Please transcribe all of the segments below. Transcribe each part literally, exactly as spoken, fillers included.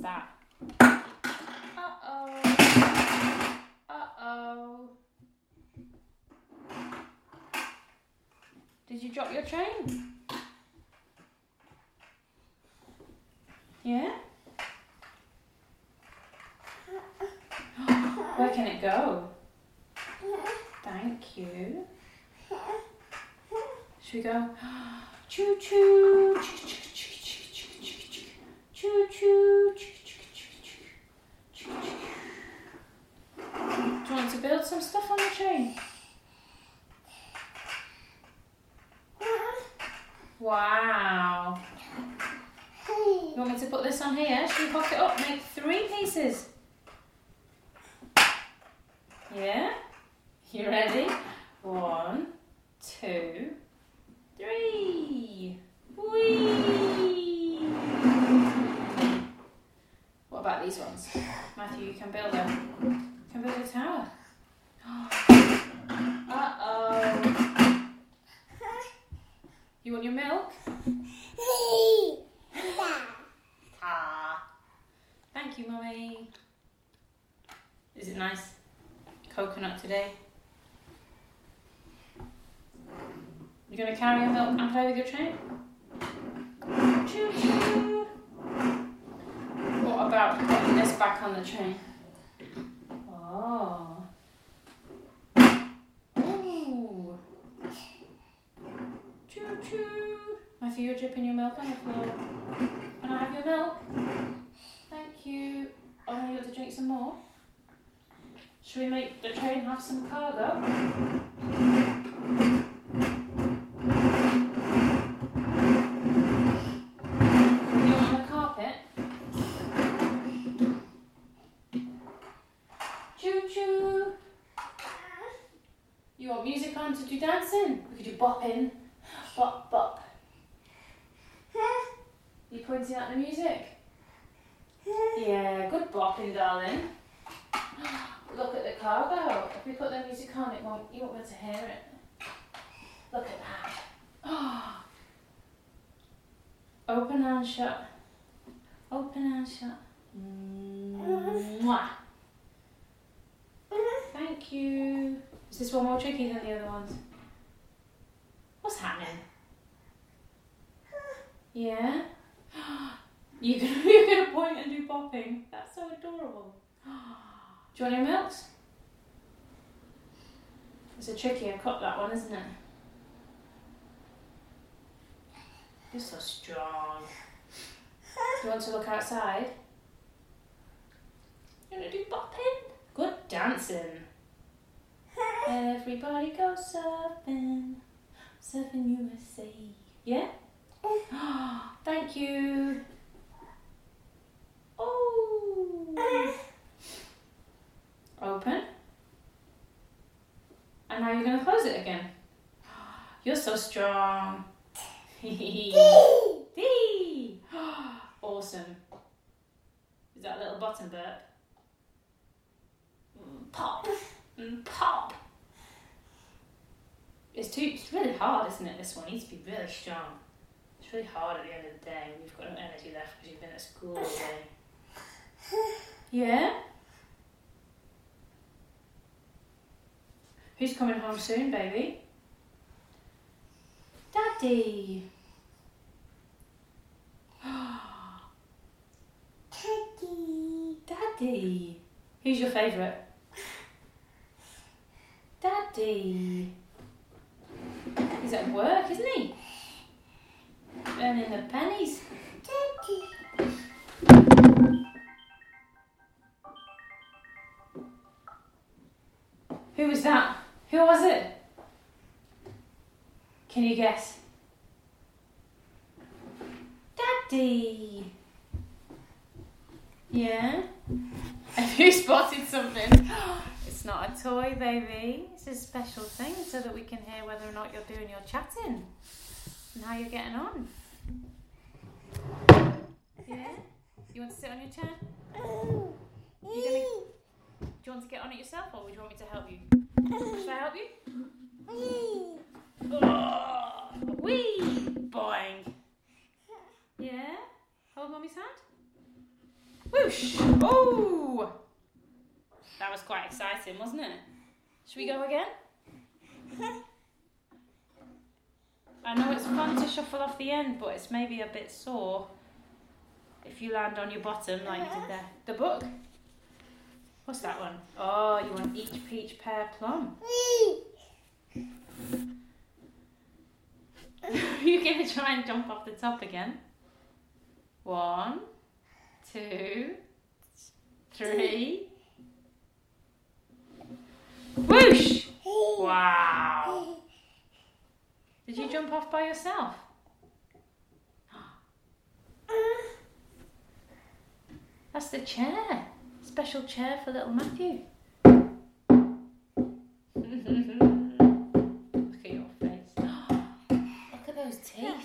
that? Uh-oh. Uh-oh. Did you drop your train? Yeah? Where can it go? Thank you. Should we go? Choo choo. Choo choo choo choo choo choo. Choo choo choo choo choo choo. Do you want to build some stuff on the train? Wow. You want me to put this on here? Should we hook it up? Make three pieces. Yeah? You ready? One, two, three. Whee! What about these ones? Matthew, you can build them. You can build a tower. Uh-oh. You want your milk? Ah. Thank you, Mummy. Is it nice? Coconut today. You gonna carry your milk and play with your train? Choo choo. What about putting this back on the train? Oh. Ooh. Choo choo. Matthew, you're dripping your milk on the floor. Can I have your milk? Thank you. Oh, you want to drink some more? Should we make the train have some cargo? You want on the carpet? Choo choo. You want music on to do dancing? We could do bopping. Bop bop. You pointing at the music? Yeah, good bopping, darling. Look at the cargo. If we put the music on, it won't. You won't be able to hear it. Look at that. Open and shut. Open and shut. Mwah. Thank you. Is this one more tricky than the other ones? What's happening? Yeah? You're gonna, you're gonna point and do bopping. That's so adorable. Do you want your milks? It's a tricky cut, that one, isn't it? You're so strong. Do you want to look outside? You want to do bopping? Good dancing. Everybody go surfing. Surfing U S A. Yeah? Thank you. Oh. Open. And now you're going to close it again. You're so strong. D. Awesome. Is that a little bottom burp? Pop. And pop. It's too. It's really hard, isn't it, this one? You need to be really strong. It's really hard at the end of the day when you've got no energy left because you've been at school all day. Yeah? Who's coming home soon, baby? Daddy. Daddy. Daddy. Who's your favourite? Daddy. He's at work, isn't he? Earning the pennies. Daddy. Who was that? Who was it? Can you guess? Daddy. Yeah? Have you spotted something? It's not a toy, baby. It's a special thing so that we can hear whether or not you're doing your chatting and how you're getting on. Yeah? You want to sit on your chair? You gonna, do you want to get on it yourself or would you want me to help you? Should I help you? Oh, wee! Boing! Yeah? Hold Mummy's hand? Whoosh! Oh! That was quite exciting, wasn't it? Should we go again? I know it's fun to shuffle off the end, but it's maybe a bit sore if you land on your bottom like you did there. The book? What's that one? Oh, you want each peach, pear, plum. You're going to try and jump off the top again. One, two, three. Whoosh! Wow! Did you jump off by yourself? That's the chair. Special chair for little Matthew. Look at your face. Look at those teeth.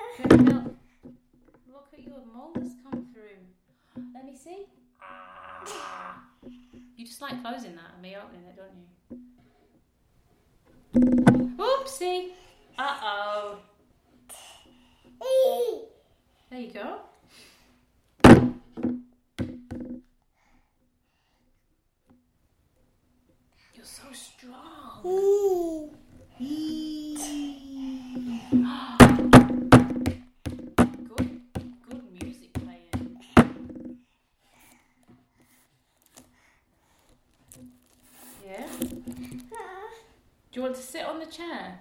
Look at your molars come through. Let me see. Ah. You just like closing that and me opening it, don't you? Oopsie. Uh-oh. There you go. You're so strong. Good, good music playing. Yeah? Do you want to sit on the chair?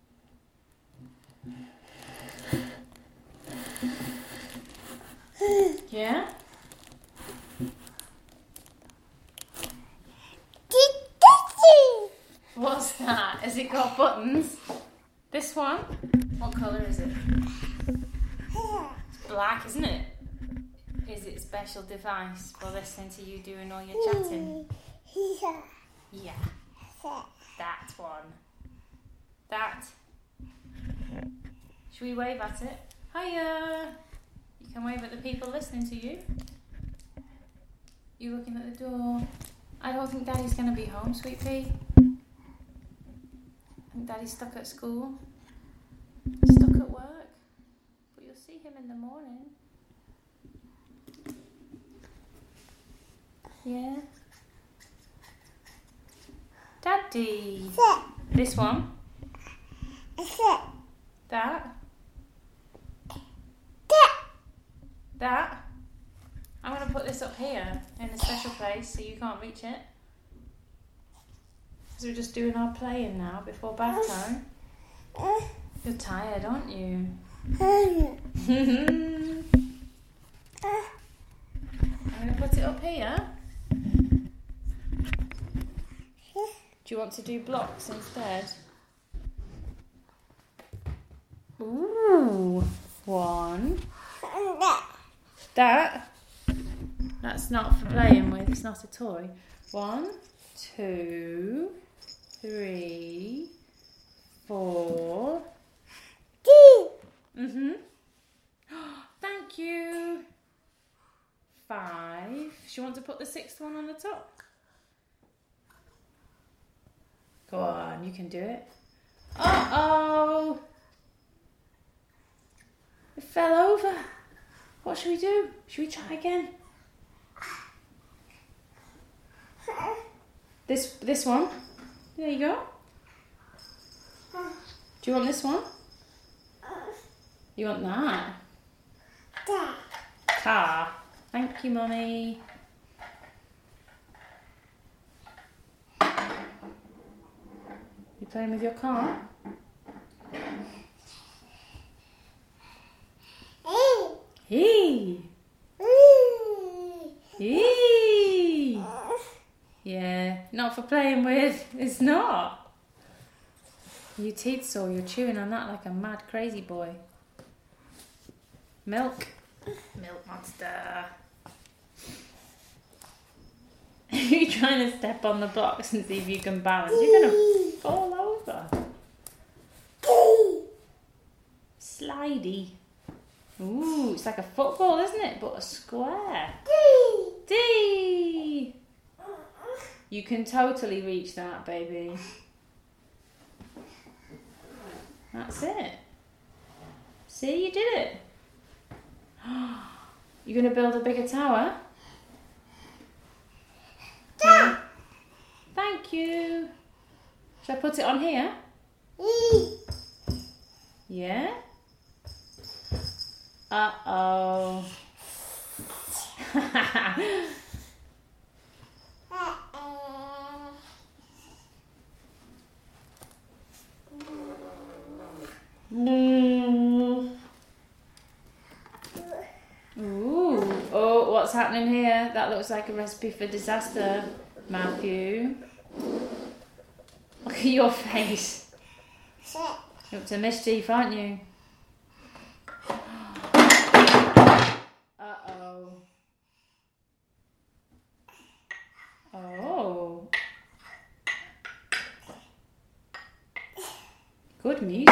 Yeah? What's that? Has it got buttons? This one? What colour is it? It's black, isn't it? Is it a special device for listening to you doing all your chatting? Yeah. That one. That. Should we wave at it? Hiya! You can wave at the people listening to you. You looking at the door. I don't think Daddy's going to be home, sweet pea. I think Daddy's stuck at school. Stuck at work. But you'll see him in the morning. Yeah. Daddy. This one. That. That. I'm going to put this up here in a special place so you can't reach it. Because we're just doing our playing now before bath time. You're tired, aren't you? I'm going to put it up here. Do you want to do blocks instead? Ooh. One. That. That's not for playing with. It's not a toy. One, two, three, four. Mm-hmm. Thank you. Five. Do you want to put the sixth one on the top? Go on, you can do it. Uh-oh. It fell over. What should we do? Should we try again? This this one. There you go. Do you want this one? You want that? Car. Thank you, Mummy. You playing with your car? Hey. Hey. Yeah, not for playing with. It's not. Your teeth sore. You're chewing on that like a mad crazy boy. Milk. Milk monster. You're trying to step on the box and see if you can balance. You're going to fall over. Slidey. Ooh, it's like a football, isn't it? But a square. D. D. You can totally reach that, baby. That's it. See, you did it. You're going to build a bigger tower? Thank you. Should I put it on here? Yeah? Uh-oh. Mm. Ooh. Oh, what's happening here? That looks like a recipe for disaster, Matthew. Look at your face. You're up to mischief, aren't you? Uh-oh. Oh. Good music.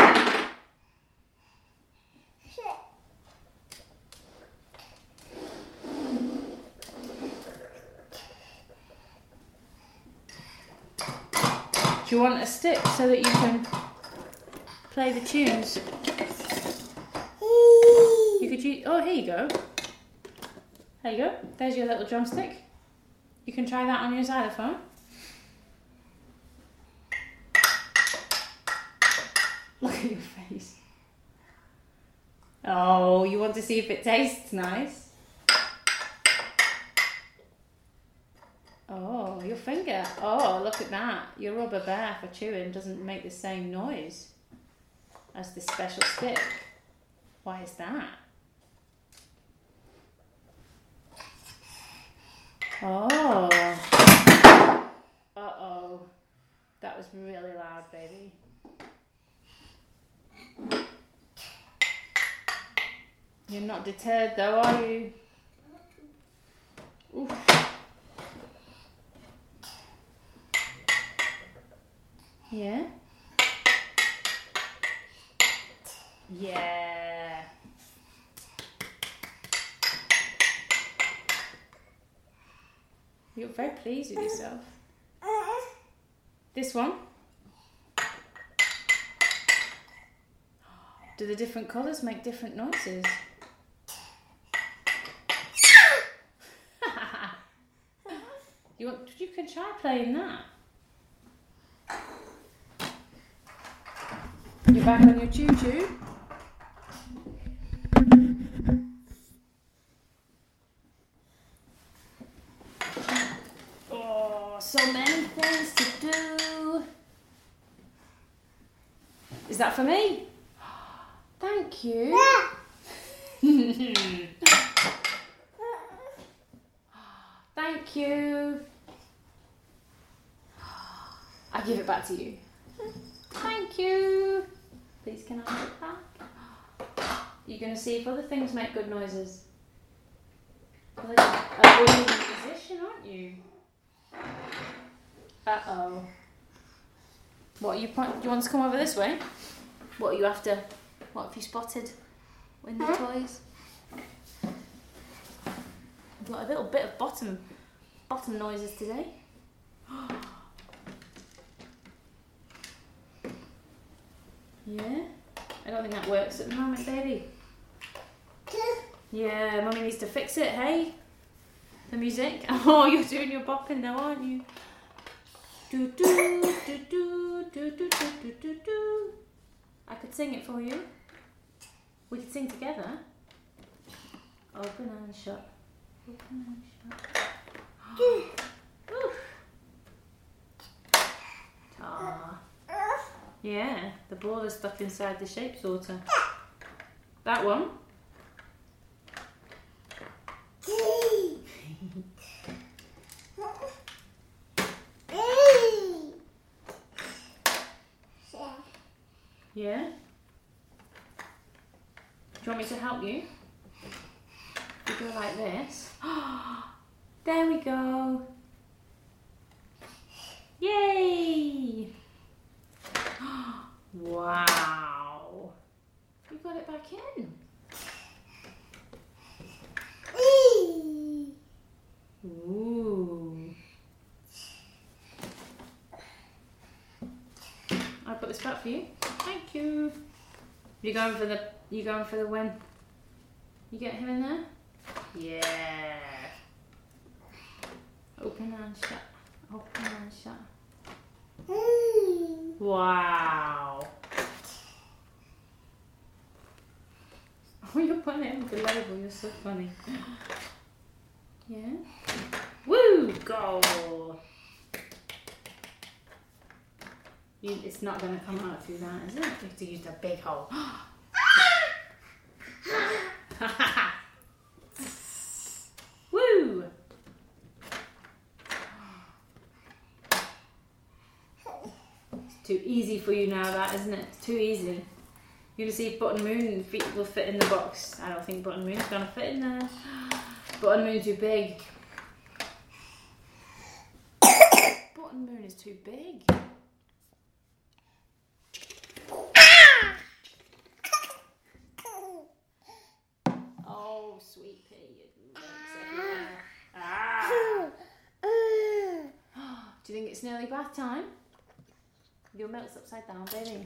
Do you want a stick so that you can play the tunes? You could use, oh, here you go. There you go. There's your little drumstick. You can try that on your xylophone. Look at your face. Oh, you want to see if it tastes nice? Oh, your finger. Oh, look at that. Your rubber bear for chewing doesn't make the same noise as this special stick. Why is that? Oh. Uh-oh. That was really loud, baby. You're not deterred though, are you? Oof. Yeah? Yeah. You're very pleased with yourself. This one? Do the different colours make different noises? you want? You can try playing that. You're back on your choo-choo. Oh, so many things to do. Is that for me? Thank you. Thank you. I give it back to you. Thank you. Please can I have it back? You're going to see if other things make good noises. Well, you're avoiding the position, aren't you? Uh-oh. What, are you, do you want to come over this way? What are you after? What have you spotted in the toys? I've got a little bit of bottom, bottom noises today. Yeah? I don't think that works at the moment, baby. Yeah, Mummy needs to fix it, hey? The music. Oh, you're doing your bopping now, aren't you? Do do do do do do do do do. I could sing it for you. We could sing together. Open and shut. Open and shut. Oof. Ah. Yeah, the ball is stuck inside the shape sorter. That one. Yeah? Do you want me to help you? You go like this. There we go. Yay! Wow! You got it back in. Ooh. I'll put this back for you. Thank you. You going for the? You going for the win? You get him in there? Yeah. Open and shut. Open and shut. Wow. Oh, you're putting it in the label. You're so funny. Yeah. Woo! Goal. You, it's not going to come out through that, is it? You have to use the big hole. Woo! It's too easy for you now, that, isn't it? It's too easy. You're going to see if Button Moon feet will fit in the box. I don't think Button Moon's going to fit in there. Button Moon's too big. Button Moon is too big. Oh, sweet pea. Ah. Do you think it's nearly bath time? Your milk's upside down, baby.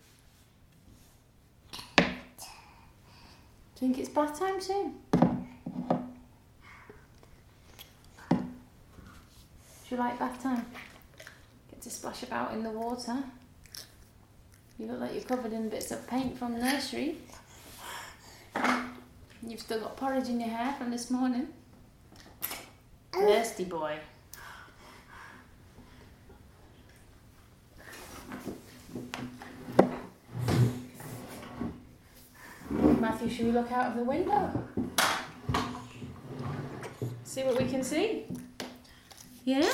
Do you think it's bath time soon? Do you like bath time? Get to splash about in the water. You look like you're covered in bits of paint from the nursery. You've still got porridge in your hair from this morning. Thirsty boy. Matthew, should we look out of the window? See what we can see? Yeah?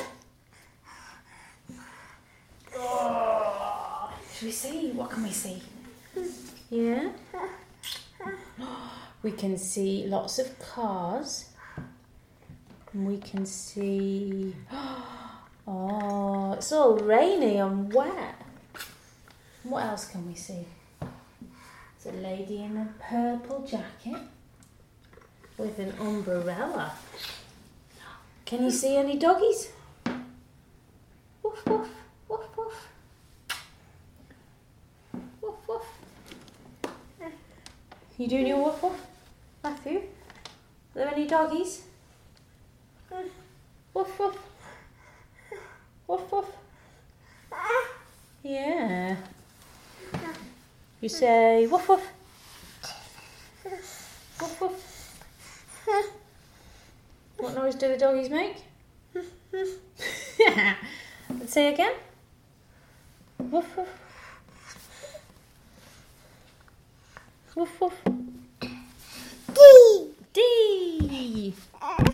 Oh, should we see? What can we see? Yeah? We can see lots of cars. And we can see... Oh, it's all rainy and wet. What else can we see? There's a lady in a purple jacket with an umbrella. Can you see any doggies? Woof, woof, woof, woof. Woof, woof. You doing your woof, woof, Matthew? Are there any doggies? Woof, woof. Woof, woof. Yeah. You say woof, woof. Woof, woof. What noise do the doggies make? Let's say again. Woof, woof. Woof, woof. D. D.